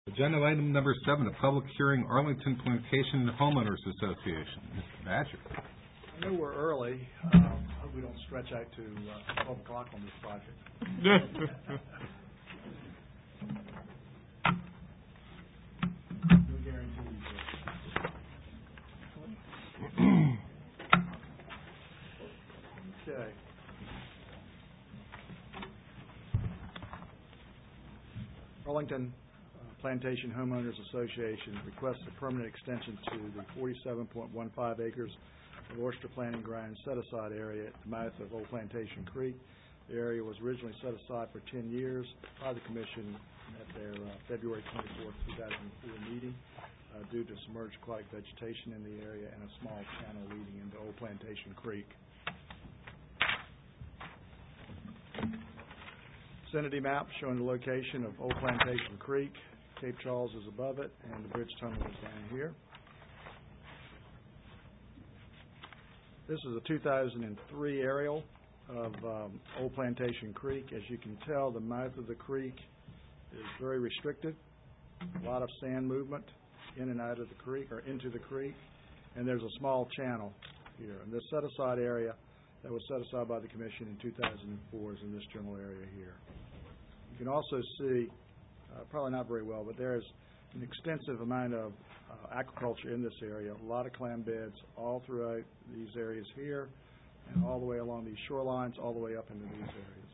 Agenda item number 7, a public hearing, Arlington Plantation Homeowners Association. Mr. Badger. I know we're early. Hope we don't stretch out to 12 o'clock on this project. No guarantees. Okay. Arlington Plantation Homeowners Association requests a permanent extension to the 47.15 acres of oyster planting ground set-aside area at the mouth of Old Plantation Creek. The area was originally set aside for 10 years by the Commission at their February 24, 2004 meeting due to submerged aquatic vegetation in the area and a small channel leading into Old Plantation Creek. Vicinity map showing the location of Old Plantation Creek. Cape Charles is above it, and the bridge tunnel is down here. This is a 2003 aerial of Old Plantation Creek. As you can tell, the mouth of the creek is very restricted. A lot of sand movement in and out of the creek, or into the creek, and there's a small channel here. And this set-aside area that was set aside by the Commission in 2004 is in this general area here. You can also see, probably not very well, but there's an extensive amount of aquaculture in this area. A lot of clam beds all throughout these areas here and all the way along these shorelines, all the way up into these areas.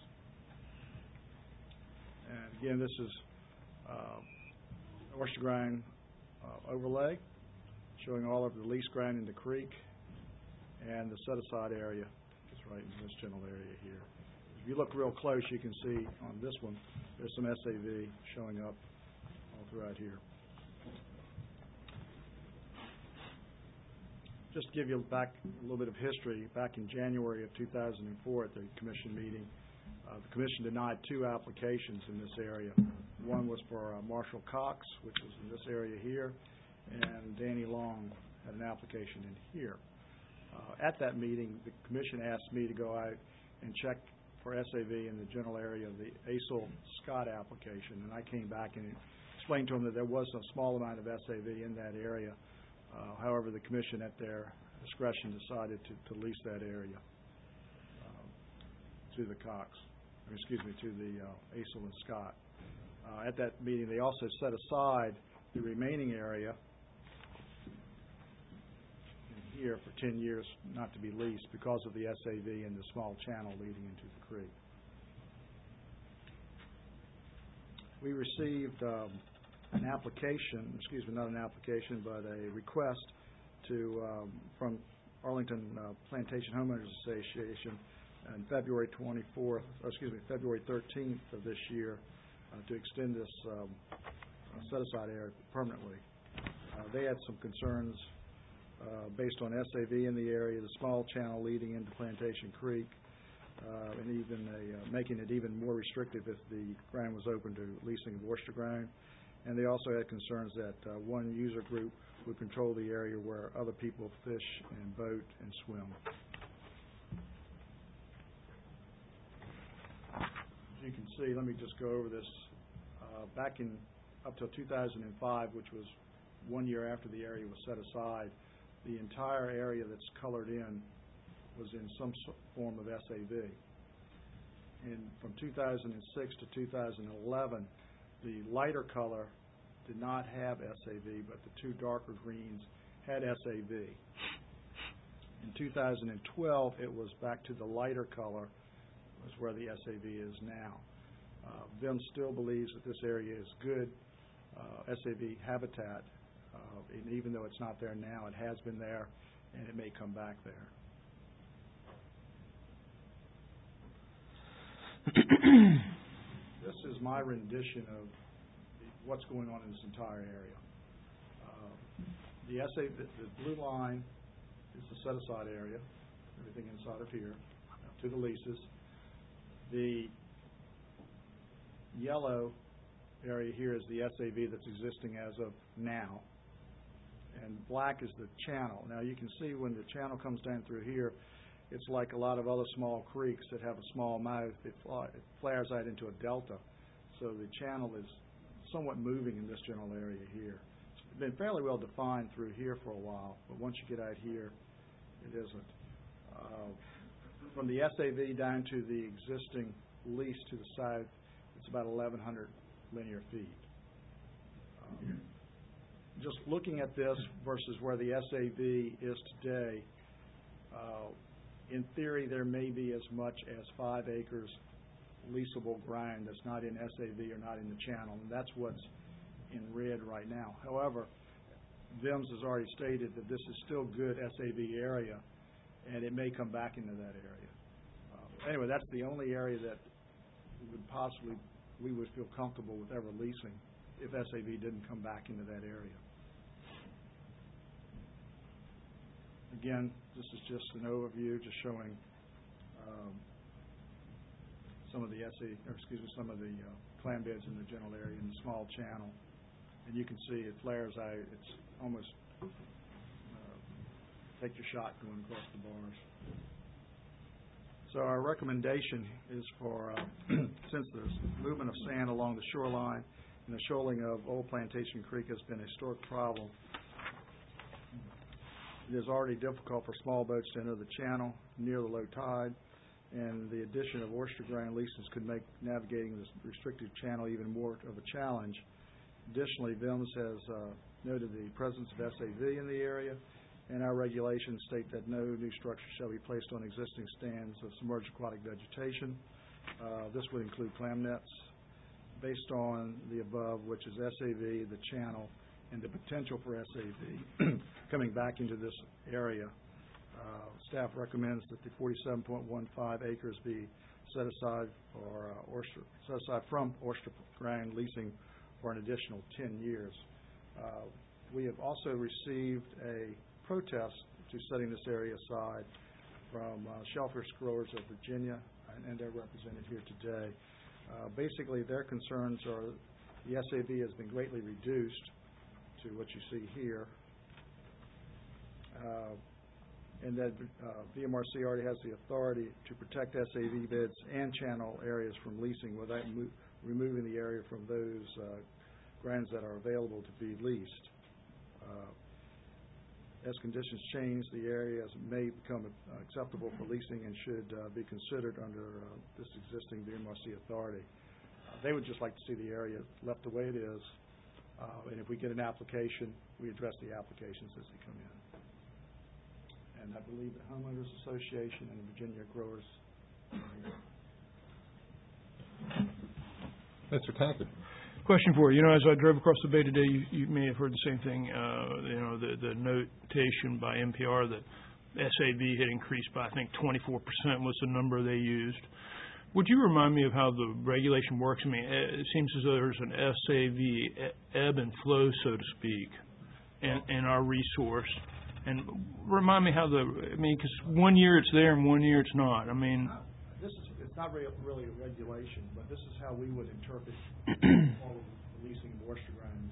And again, this is oyster ground overlay showing all of the lease ground in the creek, and the set-aside area is right in this general area here. If you look real close, you can see on this one, there's some SAV showing up all throughout here. Just to give you back a little bit of history, back in January of 2004 at the Commission meeting, the Commission denied 2 applications in this area. One was for Marshall Cox, which was in this area here, and Danny Long had an application in here. At that meeting, the Commission asked me to go out and check for SAV in the general area of the Acel Scott application, and I came back and explained to them that there was a small amount of SAV in that area. However, the Commission, at their discretion, decided to lease that area to the Cox, to the Acel and Scott. At that meeting, they also set aside the remaining area in here for 10 years not to be leased because of the SAV and the small channel leading into the creek. We received an application, not an application, but a request from Arlington Plantation Homeowners Association on February 13th of this year to extend this set-aside area permanently. They had some concerns based on SAV in the area, the small channel leading into Plantation Creek, and even making it even more restrictive if the ground was open to leasing of oyster ground. And they also had concerns that one user group would control the area where other people fish and boat and swim. As you can see, let me just go over this. Back in up till 2005, which was 1 year after the area was set aside, the entire area that's colored in was in some form of SAV. And from 2006 to 2011, the lighter color did not have SAV, but the 2 darker greens had SAV. In 2012, it was back to the lighter color, was where the SAV is now. VIM still believes that this area is good SAV habitat, and even though it's not there now, it has been there, and it may come back there. This is my rendition of what's going on in this entire area. The blue line is the set-aside area, everything inside of here, to the leases. The yellow area here is the SAV that's existing as of now, and black is the channel. Now you can see when the channel comes down through here, it's like a lot of other small creeks that have a small mouth. It flares out into a delta, so the channel is somewhat moving in this general area here. It's been fairly well defined through here for a while, but once you get out here, it isn't. From the SAV down to the existing lease to the south, it's about 1,100 linear feet. Just looking at this versus where the SAV is today, in theory, there may be as much as 5 acres leasable ground that's not in SAV or not in the channel, and that's what's in red right now. However, VIMS has already stated that this is still good SAV area, and it may come back into that area. Anyway, that's the only area that we would feel comfortable with ever leasing if SAV didn't come back into that area. Again, this is just an overview, just showing some of the some of the clam beds in the general area in the small channel, and you can see it flares out. It's almost take your shot going across the bars. So our recommendation is for, since there's movement of sand along the shoreline and the shoaling of Old Plantation Creek has been a historic problem, it is already difficult for small boats to enter the channel near the low tide, and the addition of oyster ground leases could make navigating this restricted channel even more of a challenge. Additionally, VIMS has noted the presence of SAV in the area, and our regulations state that no new structure shall be placed on existing stands of submerged aquatic vegetation. This would include clam nets. Based on the above, which is SAV, the channel, and the potential for SAV coming back into this area, staff recommends that the 47.15 acres be set aside from oyster ground leasing for an additional 10 years. We have also received a protest to setting this area aside from shellfish growers of Virginia, and they're represented here today. Basically, their concerns are the SAV has been greatly reduced to what you see here, and that VMRC already has the authority to protect SAV beds and channel areas from leasing without removing the area from those grounds that are available to be leased. As conditions change, the areas may become acceptable for leasing and should be considered under this existing VMRC authority. They would just like to see the area left the way it is, and if we get an application, we address the applications as they come in. And I believe the Homeowners Association and the Virginia Growers. Mr. Tackett. Question for you. As I drove across the bay today, you may have heard the same thing. The notation by NPR that SAV had increased by, I think, 24% was the number they used. Would you remind me of how the regulation works? I mean, it seems as though there's an SAV ebb and flow, so to speak, in our resource. And remind me how because 1 year it's there and 1 year it's not. I mean, it's not really a regulation, but this is how we would interpret all of the leasing of oyster grounds.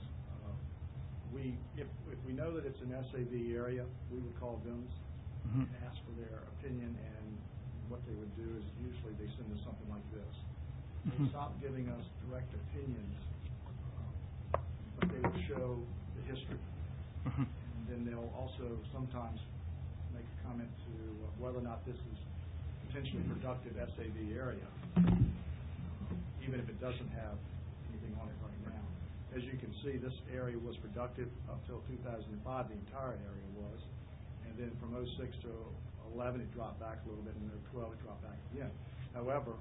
If we know that it's an SAV area, we would call VIMS and ask for their opinion, and what they would do is usually they send us something like this. They stop giving us direct opinions, but they would show the history. And then they'll also sometimes make a comment to whether or not this is potentially productive SAV area, even if it doesn't have anything on it right now. As you can see, this area was productive up till 2005, the entire area was, and then from 06 to 11 it dropped back a little bit, and then 12 it dropped back again. However,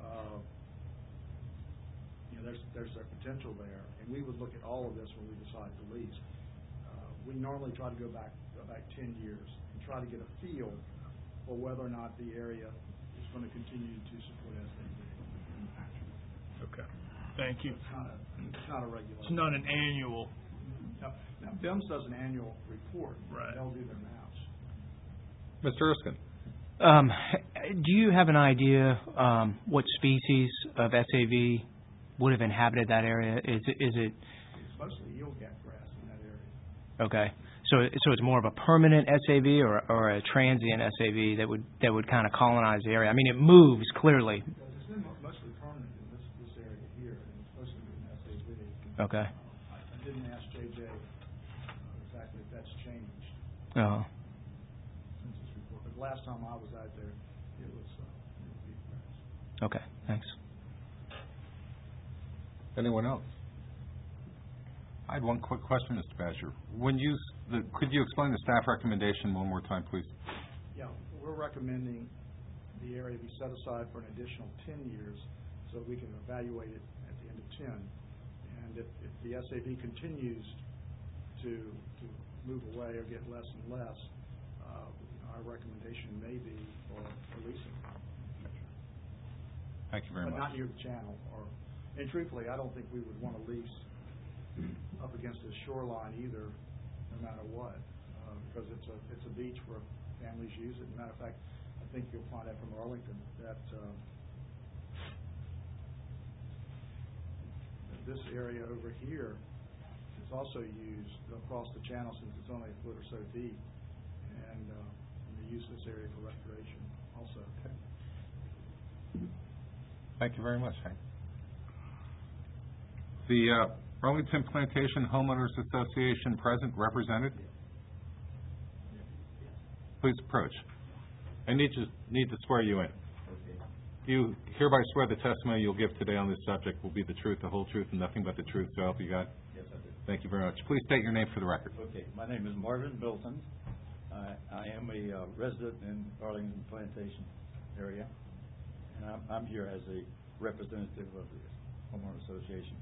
there's a potential there, and we would look at all of this when we decide to lease. We normally try to go back about 10 years and try to get a feel for whether or not the area is going to continue to support SAV. Okay. Thank you. It's not a regulation. It's not an annual. Now, VIMS does an annual report. Right. They'll do their maps. Mr. Erskine. Do you have an idea what species of SAV would have inhabited that area? Is it? It's mostly eelgat grass in that area. Okay. So it's more of a permanent SAV or a transient SAV that would kind of colonize the area. I mean, it moves clearly. It's been mostly permanent in this area here, and it's mostly an SAV. Okay. I didn't ask JJ exactly if that's changed Oh. since this report, but last time I was out there, it was beef grass. Okay. Thanks. Anyone else? I had one quick question, Mr. Badger. Could you explain the staff recommendation one more time, please? Yeah, we're recommending the area be set aside for an additional 10 years so we can evaluate it at the end of 10. And if the SAV continues to move away or get less and less, our recommendation may be for leasing. Thank you very much. But not near the channel. And truthfully, I don't think we would want to lease up against the shoreline either, no matter what, because it's a beach where families use it. As a matter of fact, I think you'll find out from Arlington that this area over here is also used across the channel since it's only a foot or so deep, and they use this area for recreation also. Thank you very much, Hank. The Arlington Plantation Homeowners Association present, represented? Please approach. I need to swear you in. You hereby swear the testimony you'll give today on this subject will be the truth, the whole truth, and nothing but the truth, so help you God? Yes, I do. Thank you very much. Please state your name for the record. Okay, my name is Marvin Milton. I am a resident in Arlington Plantation area, and I'm here as a representative of the Homeowner Association.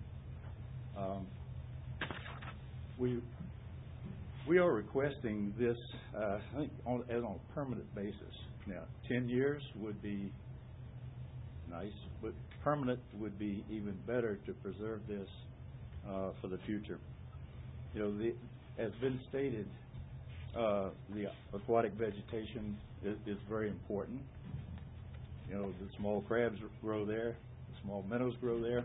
We are requesting this, I think, on a permanent basis. Now, 10 years would be nice, but permanent would be even better to preserve this for the future. You know, as been stated, the aquatic vegetation is very important. You know, the small crabs grow there, the small minnows grow there.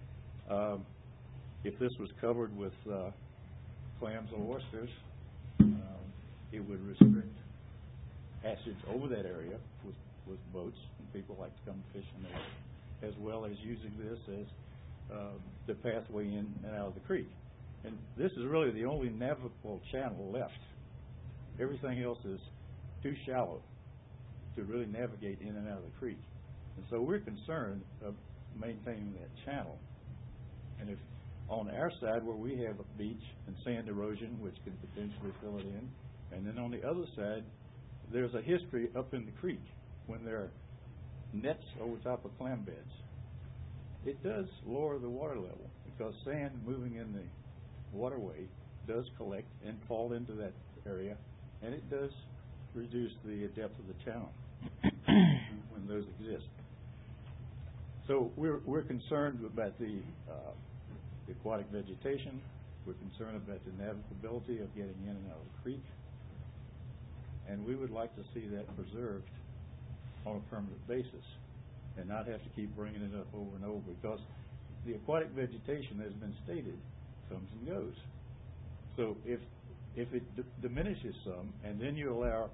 If this was covered with clams or oysters, it would restrict passage over that area with boats, and people like to come fish in there, as well as using this as the pathway in and out of the creek. And this is really the only navigable channel left. Everything else is too shallow to really navigate in and out of the creek. And so we're concerned of maintaining that channel. And if on our side where we have a beach and sand erosion, which could potentially fill it in, and then on the other side, there's a history up in the creek when there are nets over top of clam beds. It does lower the water level because sand moving in the waterway does collect and fall into that area, and it does reduce the depth of the channel when those exist. So we're concerned about the aquatic vegetation. We're concerned about the navigability of getting in and out of the creek, and we would like to see that preserved on a permanent basis and not have to keep bringing it up over and over, because the aquatic vegetation, as has been stated, comes and goes. So if it diminishes some, and then you allow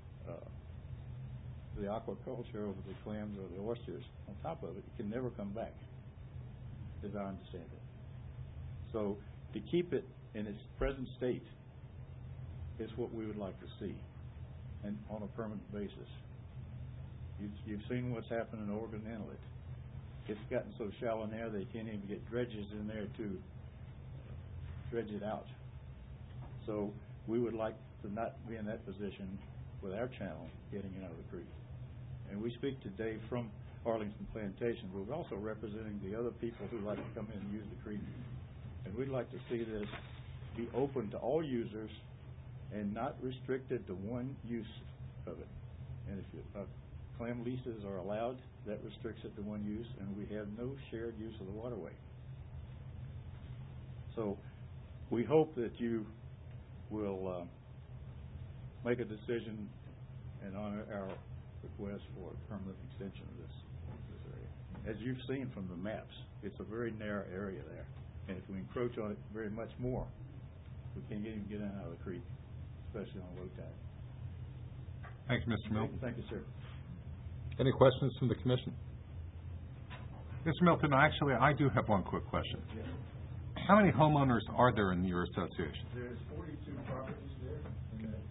the aquaculture over the clams or the oysters on top of it, it can never come back, as I understand it. So to keep it in its present state is what we would like to see, and on a permanent basis. You've seen what's happened in Oregon Inlet. It's gotten so shallow now they can't even get dredges in there to dredge it out. So we would like to not be in that position with our channel getting out of the creek. And we speak today from Arlington Plantation, but we're also representing the other people who like to come in and use the creek. And we'd like to see this be open to all users and not restricted to one use of it. And if clam leases are allowed, that restricts it to one use, and we have no shared use of the waterway. So we hope that you will make a decision and honor our request for a permanent extension of this area. As you've seen from the maps, it's a very narrow area there, and if we encroach on it very much more, we can't even get in and out of the creek, especially on low tide. Thank you, Mr. Milton. Thank you, sir. Any questions from the Commission? Mr. Milton, actually, I do have one quick question. Yes. How many homeowners are there in your association? There's 42 properties there in that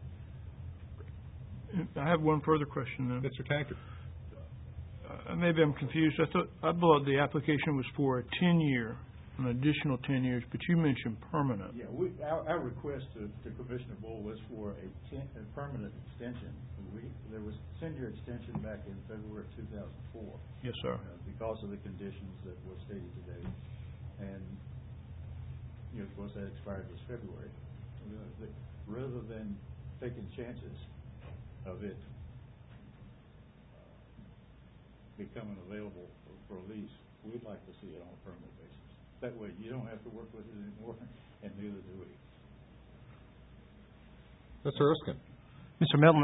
area. I have one further question, though. Mr. Tankard? Maybe I'm confused. I thought the application was for a 10-year, an additional 10 years, but you mentioned permanent. Yeah, our request to Commissioner Bull was for a permanent extension. There was a 10-year extension back in February of 2004. Yes, sir. Because of the conditions that were stated today. And, of course, that expired this February. Rather than taking chances of it becoming available for a lease, we'd like to see it on a permanent basis. That way, you don't have to work with it anymore, and neither do we. Mr. Erskine? Mr. Milton,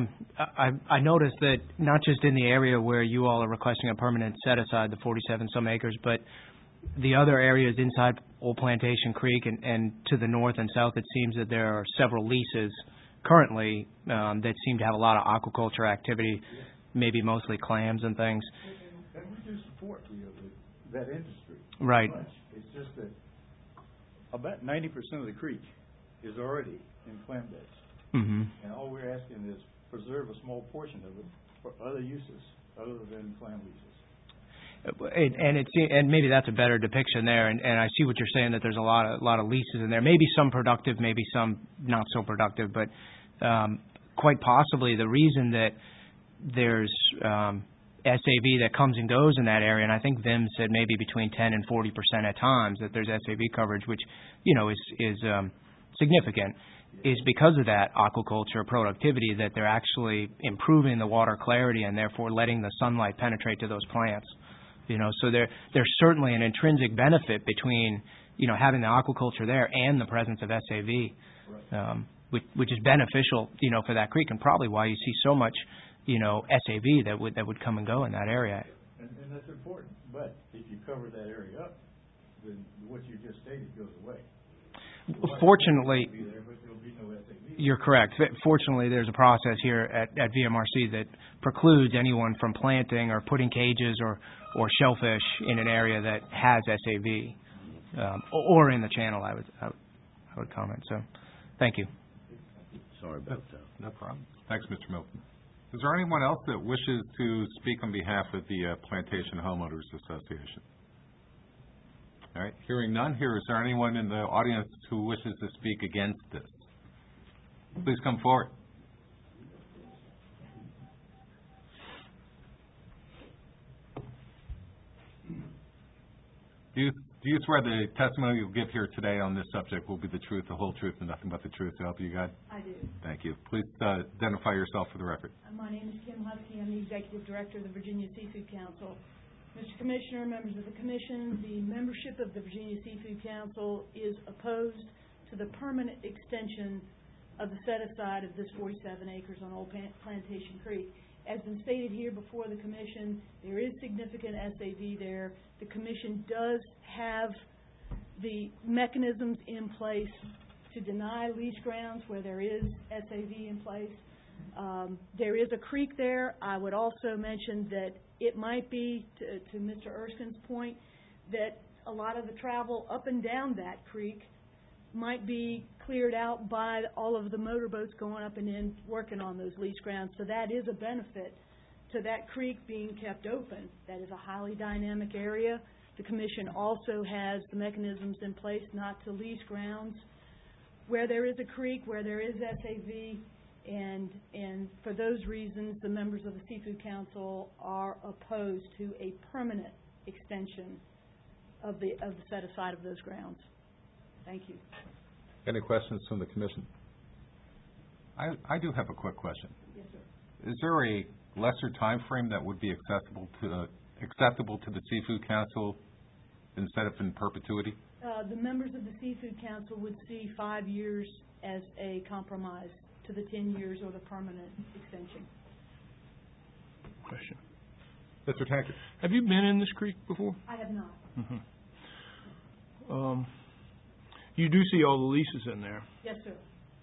I noticed that not just in the area where you all are requesting a permanent set-aside, the 47-some acres, but the other areas inside Old Plantation Creek and to the north and south, it seems that there are several leases currently that seem to have a lot of aquaculture activity, maybe mostly clams and things. And we do support that industry. Right. It's just that about 90% of the creek is already in clam beds. Mm-hmm. And all we're asking is preserve a small portion of it for other uses other than clam leases. And maybe that's a better depiction there. And I see what you're saying, that there's a lot of leases in there. Maybe some productive, maybe some not so productive. But quite possibly the reason that there's SAV that comes and goes in that area, and I think Vim said maybe between 10 and 40% at times that there's SAV coverage, which is significant, is because of that aquaculture productivity, that they're actually improving the water clarity and therefore letting the sunlight penetrate to those plants. So there's certainly an intrinsic benefit between having the aquaculture there and the presence of SAV, which is beneficial for that creek, and probably why you see so much SAV that would come and go in that area. And that's important. But if you cover that area up, then what you just stated goes away. Fortunately, there'll be no SAV. You're correct. Fortunately, there's a process here at VMRC that precludes anyone from planting or putting cages or shellfish in an area that has SAV, or in the channel, I would comment. So, thank you. Sorry about that. No problem. Thanks, Mr. Milton. Is there anyone else that wishes to speak on behalf of the Plantation Homeowners Association? All right. Hearing none, is there anyone in the audience who wishes to speak against this? Please come forward. Do you swear the testimony you'll give here today on this subject will be the truth, the whole truth, and nothing but the truth, to help you God? I do. Thank you. Please identify yourself for the record. My name is Kim Husky. I'm the Executive Director of the Virginia Seafood Council. Mr. Commissioner, members of the Commission, the membership of the Virginia Seafood Council is opposed to the permanent extension of the set-aside of this 47 acres on Old Plantation Creek. As been stated here before the Commission, there is significant SAV there. The Commission does have the mechanisms in place to deny lease grounds where there is SAV in place. There is a creek there. I would also mention that it might be, to Mr. Erskine's point, that a lot of the travel up and down that creek might be cleared out by all of the motorboats going up and in working on those lease grounds. So that is a benefit to that creek being kept open. That is a highly dynamic area. The Commission also has the mechanisms in place not to lease grounds where there is a creek, where there is SAV, and for those reasons, the members of the Seafood Council are opposed to a permanent extension of the set-aside of those grounds. Thank you. Any questions from the Commission? I do have a quick question. Yes, sir. Is there a lesser time frame that would be acceptable to the Seafood Council instead of in perpetuity? The members of the Seafood Council would see 5 years as a compromise to the 10 years or the permanent extension. Question. Mr. Tankard. Have you been in this creek before? I have not. Mm-hmm. You do see all the leases in there. Yes, sir.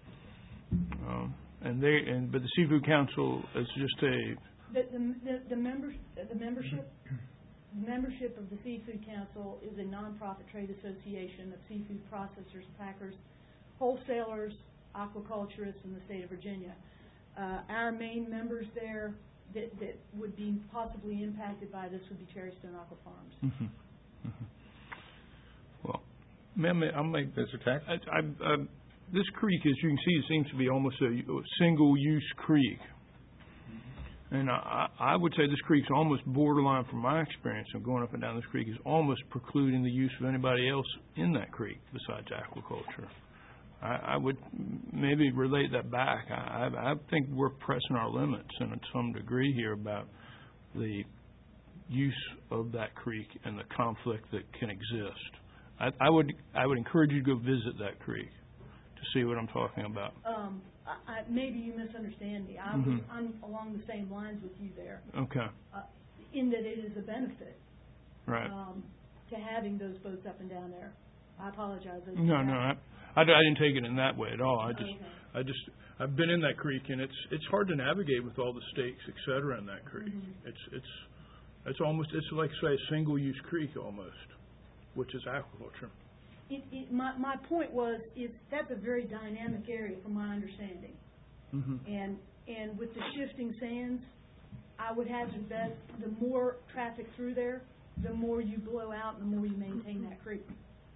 But the Seafood Council is just The membership membership of the Seafood Council is a nonprofit trade association of seafood processors, packers, wholesalers, aquaculturists in the state of Virginia. Our main members there that would be possibly impacted by this would be Cherrystone Aqua Farms. Mm-hmm. Mm-hmm. Well, ma'am, I'll make Mr. Tack? this creek, as you can see, it seems to be almost a single-use creek. And I would say this creek's almost borderline, from my experience of going up and down this creek, is almost precluding the use of anybody else in that creek besides aquaculture. I would maybe relate that back. I think we're pressing our limits and to some degree here about the use of that creek and the conflict that can exist. I would encourage you to go visit that creek to see what I'm talking about. Maybe you misunderstand me. Mm-hmm. I'm along the same lines with you there. Okay. In that it is a benefit. Right. To having those boats up and down there. I apologize. No, I didn't take it in that way at all. Okay. I've been in that creek, and it's hard to navigate with all the stakes, et cetera, in that creek. Mm-hmm. It's like, say, a single-use creek almost, which is aquaculture. My point was, that's a very dynamic area from my understanding. Mm-hmm. And with the shifting sands, I would hazard bet the more traffic through there, the more you blow out, the more you maintain that creek.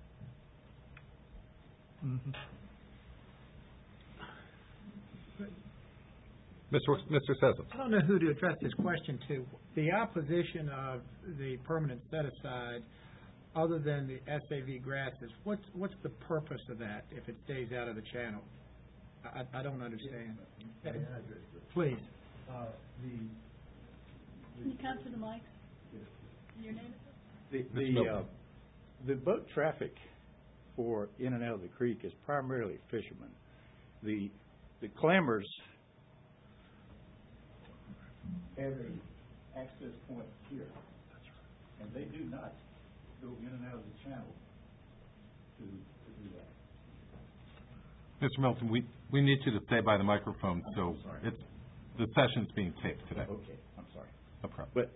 Mm-hmm. Mr. Sessom? I don't know who to address this question to. The opposition of the permanent set-aside, other than the SAV grasses, what's the purpose of that if it stays out of the channel? I don't understand. Please. Can you come to the mic? Your name? The boat traffic for in and out of the creek is primarily fishermen. The clammers have an access point here, and they do not go in and out of the channel to do that. Mr. Milton, we need you to stay by the microphone, so sorry. the session's being taped today. Okay, I'm sorry. No problem. But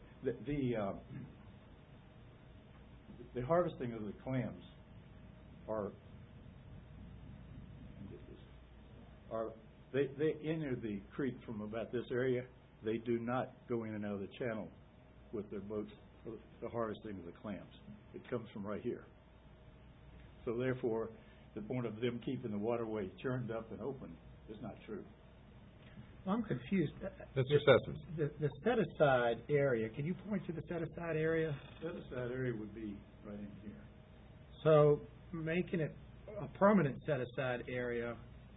the harvesting of the clams they enter the creek from about this area. They do not go in and out of the channel with their boats for the harvesting of the clams. It comes from right here. So therefore, the point of them keeping the waterway churned up and open is not true. Well, I'm confused. Mr. Sessom? The set-aside area, can you point to the set-aside area? Set-aside area would be right in here. So making it a permanent set-aside area,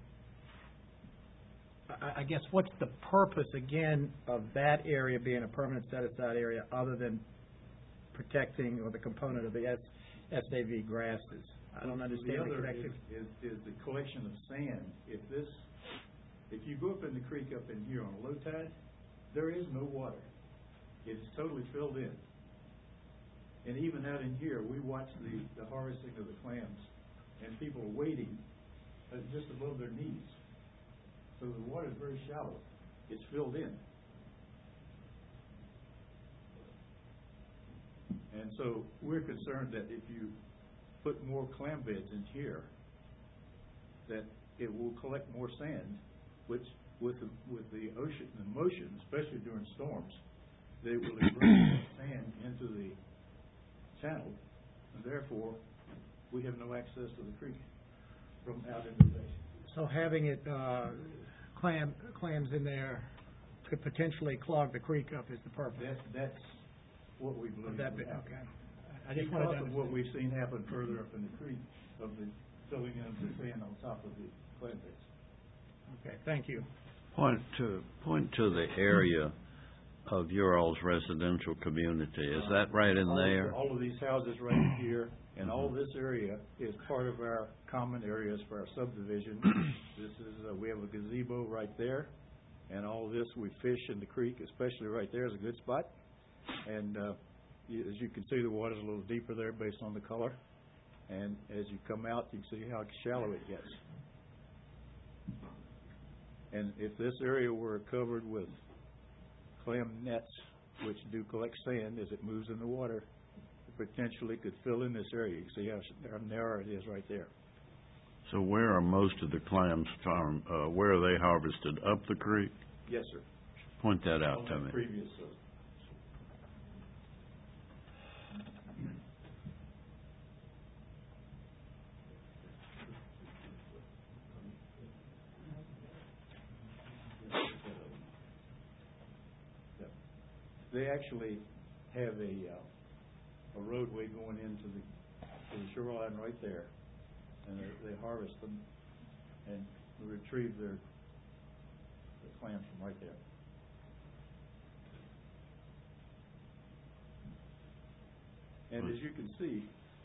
I guess what's the purpose, again, of that area being a permanent set-aside area other than protecting or the component of the SAV grasses? I don't understand the connection. Is the collection of sand. If you go up in the creek up in here on a low tide, there is no water. It's totally filled in. And even out in here, we watch the harvesting of the clams, and people are waiting just above their knees. So the water is very shallow. It's filled in. And so we're concerned that if you put more clam beds in here, that it will collect more sand, which with the ocean, the motion, especially during storms, they will bring sand into the channel, and therefore we have no access to the creek from out into the bay. So having it clams in there could potentially clog the creek up is the purpose. That's what we believe. Okay. I just Because wanted to of what we've seen happen further up in the creek of the filling in of the sand on top of the clam beds. Okay, thank you. Point to the area of your all's residential community. Is that right in there? All of these houses right here, and all this area is part of our common areas for our subdivision. This is, we have a gazebo right there, and all this, we fish in the creek, especially right there is a good spot. And as you can see, the water's a little deeper there based on the color. And as you come out, you can see how shallow it gets. And if this area were covered with clam nets, which do collect sand as it moves in the water, potentially could fill in this area. You see how narrow it is right there. So where are most of the clams where are they harvested? Up the creek? Yes, sir. Point that out On to that me. previous, They actually have a roadway going into the shoreline right there, and they harvest them and retrieve the clams from right there. And as you can see,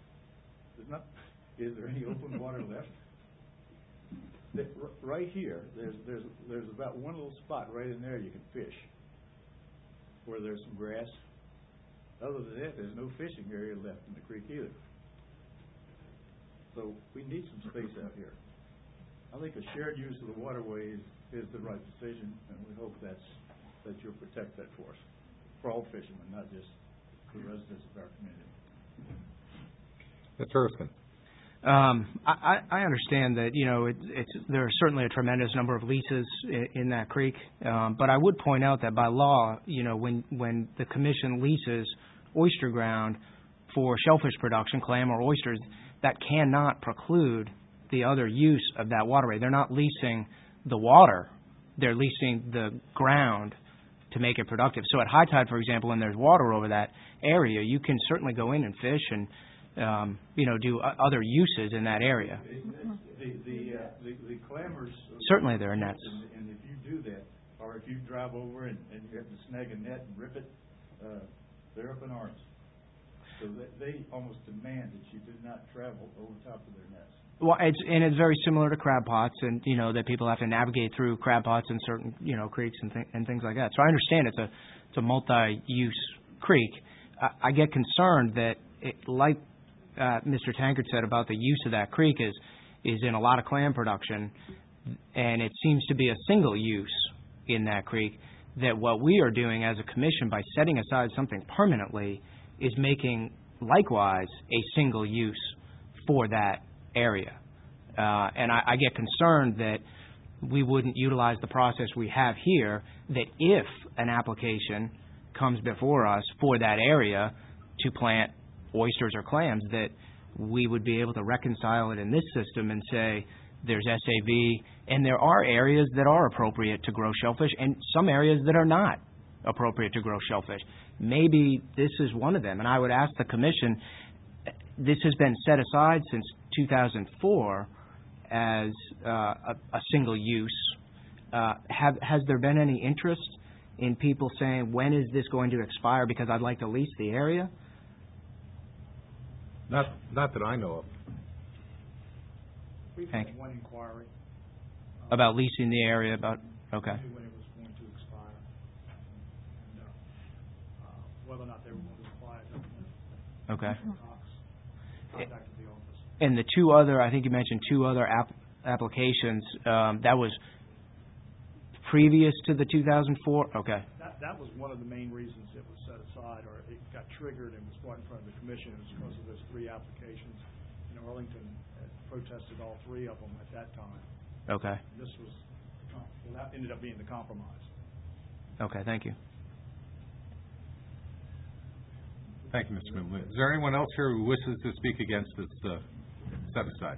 is there any open water left? Right here, there's about one little spot right in there you can fish, where there's some grass. Other than that, there's no fishing area left in the creek either. So we need some space out here. I think a shared use of the waterway is the right decision, and we hope that you'll protect that for us, for all fishermen, not just the residents of our community. Mr. Erskine. I understand that, there are certainly a tremendous number of leases in that creek, but I would point out that by law, when the commission leases oyster ground for shellfish production, clam or oysters, that cannot preclude the other use of that waterway. They're not leasing the water, they're leasing the ground to make it productive. So at high tide, for example, when there's water over that area, you can certainly go in and fish and do other uses in that area. The clammers. Certainly there are nets. And if you do that, or if you drive over and you have to snag a net and rip it, they're up in arms. So they almost demand that you do not travel over top of their nets. Well, it's very similar to crab pots, and that people have to navigate through crab pots in certain creeks and things like that. So I understand it's a multi-use creek. I get concerned that like Mr. Tankard said about the use of that creek is in a lot of clam production, and it seems to be a single use in that creek, that what we are doing as a commission by setting aside something permanently is making likewise a single use for that area. And I get concerned that we wouldn't utilize the process we have here, that if an application comes before us for that area to plant oysters or clams, that we would be able to reconcile it in this system and say there's SAV, and there are areas that are appropriate to grow shellfish and some areas that are not appropriate to grow shellfish. Maybe this is one of them, and I would ask the commission, this has been set aside since 2004 as a single use. Has there been any interest in people saying, when is this going to expire because I'd like to lease the area? Not that I know of. We've Hank. had one inquiry. About leasing the area, When okay. it was going to expire. And whether or not they were going to apply at that point. Okay. Cox contacted the office. And the two other, I think you mentioned two other applications, that was previous to the 2004? Okay. That was one of the main reasons it was set aside, or it got triggered and was brought in front of the commission, is because of those three applications. Arlington had protested all three of them at that time. Okay. This was, that ended up being the compromise. Okay, thank you. Thank you, Mr. Moon. Is there anyone else here who wishes to speak against this set aside?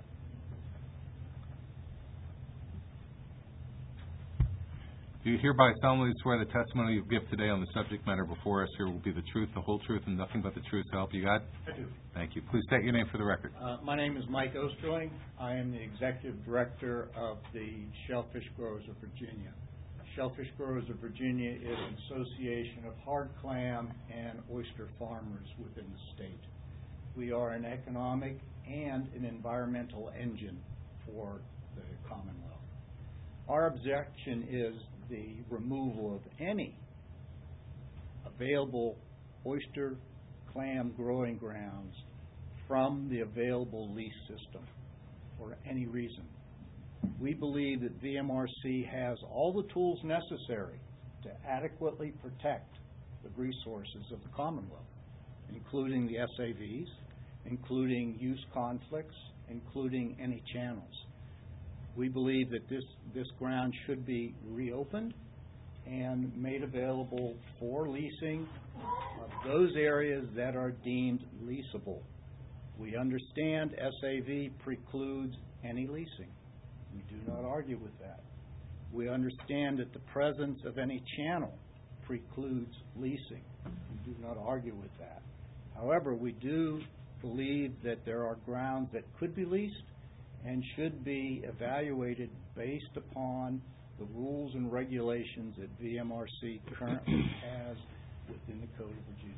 Do you hereby solemnly swear the testimony you give today on the subject matter before us here will be the truth, the whole truth, and nothing but the truth, so help you God? I do. Thank you. Please state your name for the record. My name is Mike Osterling. I am the Executive Director of the Shellfish Growers of Virginia. Shellfish Growers of Virginia is an association of hard clam and oyster farmers within the state. We are an economic and an environmental engine for the Commonwealth. Our objection is the removal of any available oyster clam growing grounds from the available lease system for any reason. We believe that VMRC has all the tools necessary to adequately protect the resources of the Commonwealth. including the SAVs, including use conflicts, including any channels. We believe that this ground should be reopened and made available for leasing of those areas that are deemed leasable. We understand SAV precludes any leasing. We do not argue with that. We understand that the presence of any channel precludes leasing. We do not argue with that. However, we do believe that there are grounds that could be leased and should be evaluated based upon the rules and regulations that VMRC currently has within the Code of Virginia.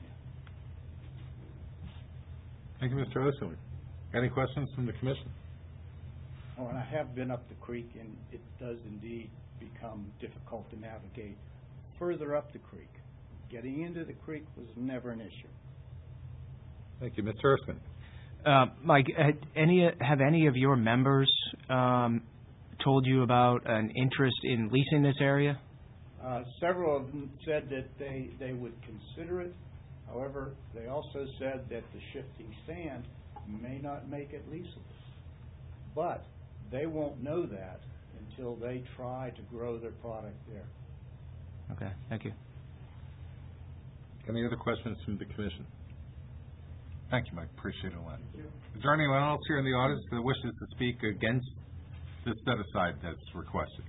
Thank you, Mr. Osterling. Any questions from the Commission? Oh, and I have been up the creek, and it does indeed become difficult to navigate further up the creek. Getting into the creek was never an issue. Thank you. Mr. Erskine. Mike, have any of your members told you about an interest in leasing this area? Several of them said that they would consider it. However, they also said that the shifting sand may not make it leasable. But they won't know that until they try to grow their product there. Okay, thank you. Any other questions from the Commission? Thank you, Mike. Appreciate it a lot. Is there anyone else here in the audience that wishes to speak against this set-aside that's requested?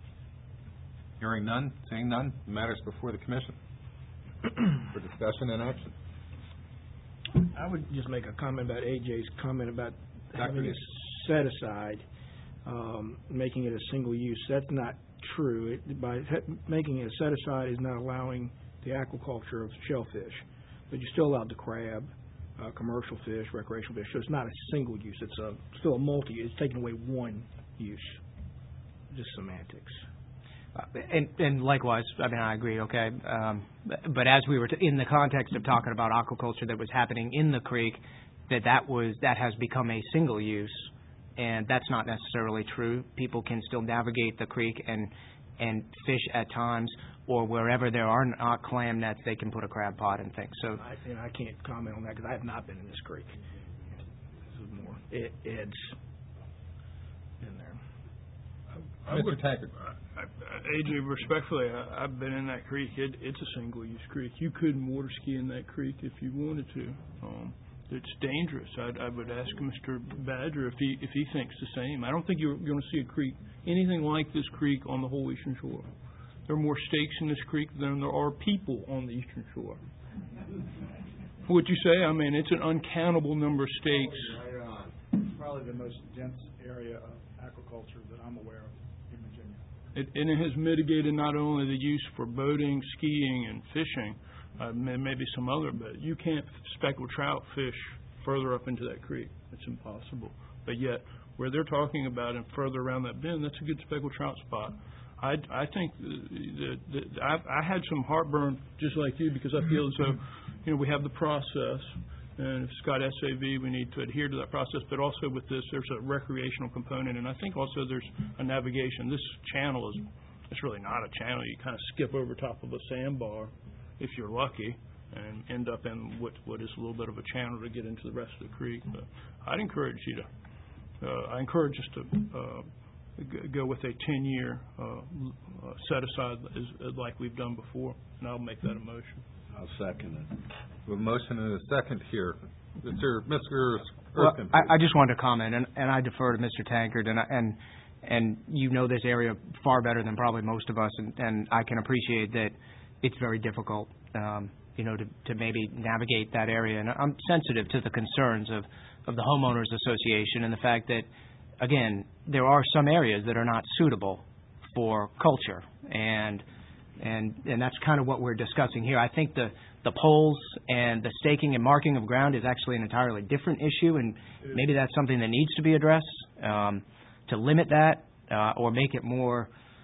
Hearing none, seeing none, matters before the Commission for discussion and action. I would just make a comment about AJ's comment about Dr. having a set-aside, making it a single use. That's not true. By making it a set-aside is not allowing the aquaculture of shellfish, but you're still allowed to crab, commercial fish, recreational fish. So it's not a single use. It's still a multi. It's taking away one use. Just semantics. And likewise, I mean, I agree, okay. But as we were in the context of talking about aquaculture that was happening in the creek, that has become a single use, and that's not necessarily true. People can still navigate the creek and fish at times, or wherever there are not clam nets, they can put a crab pot and things. So I can't comment on that because I have not been in this creek. This is more Ed's in there. Mr. Taggart. AJ, respectfully, I've been in that creek. It's a single-use creek. You couldn't water ski in that creek if you wanted to. It's dangerous. I would ask Mr. Badger if he thinks the same. I don't think you're going to see a creek anything like this creek on the whole eastern shore. There are more stakes in this creek than there are people on the eastern shore. What'd you say? I mean, it's an uncountable number of stakes. Right on. Probably the most dense area of aquaculture that I'm aware of in Virginia. And it has mitigated not only the use for boating, skiing, and fishing, maybe some other, but you can't speckled trout fish further up into that creek. It's impossible. But yet, where they're talking about and further around that bend, that's a good speckled trout spot. I think I had some heartburn just like you because I feel as though, we have the process, and if it's got SAV, we need to adhere to that process. But also with this, there's a recreational component, and I think also there's a navigation. This channel it's really not a channel. You kind of skip over top of a sandbar if you're lucky and end up in what is a little bit of a channel to get into the rest of the creek. But I'd encourage you to, I encourage us to go with a 10-year set-aside like we've done before, and I'll make that a motion. I'll second it. We have a motion and a second here. Mr. Well, Erskine. I just wanted to comment, and I defer to Mr. Tankard, and you know this area far better than probably most of us, and I can appreciate that it's very difficult, to maybe navigate that area. And I'm sensitive to the concerns of the homeowners association and the fact that, again, there are some areas that are not suitable for culture, and that's kind of what we're discussing here. I think the poles and the staking and marking of ground is actually an entirely different issue, and maybe that's something that needs to be addressed to limit that or make it more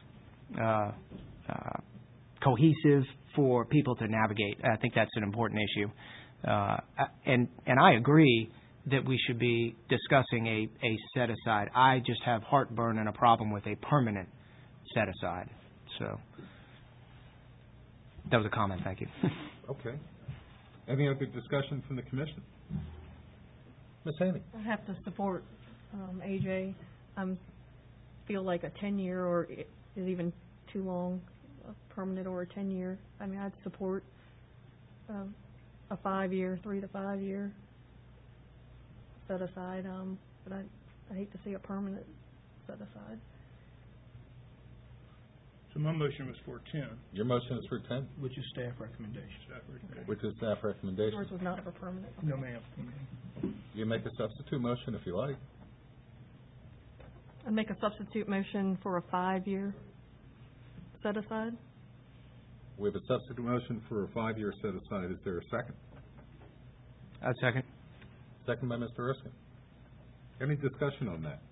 cohesive for people to navigate. I think that's an important issue. And I agree that we should be discussing a set-aside. I just have heartburn and a problem with a permanent set-aside. So that was a comment. Thank you. Okay. Any other discussion from the commission? Ms. Haney? I have to support AJ. Feel like a 10-year or is even too long, a permanent or a 10-year. I mean, I'd support a 5-year, 3 to 5 year set aside, but I hate to see a permanent set aside. So my motion was for 10. Your motion is for 10, Which is staff recommendation. which is staff recommendation. Yours was not for permanent. No, ma'am. You make a substitute motion if you like. I'd make a substitute motion for a 5-year set aside. We have a substitute motion for a 5-year set aside. Is there a second? I'd second. Second by Mr. Erskine. Any discussion on that?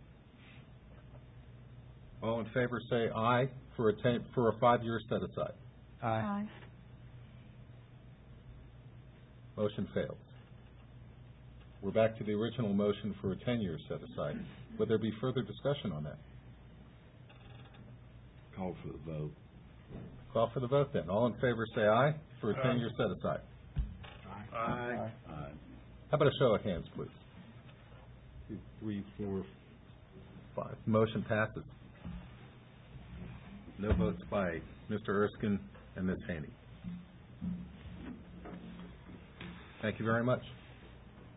All in favor say aye for a 5-year set aside. Aye. Motion fails. We're back to the original motion for a 10-year set aside. Would there be further discussion on that? Call for the vote. Call for the vote then. All in favor say aye for a 10-year set aside. Aye. Aye. How about a show of hands, please? 2, 3, 4, 5. Motion passes. No votes by Mr. Erskine and Ms. Haney. Thank you very much.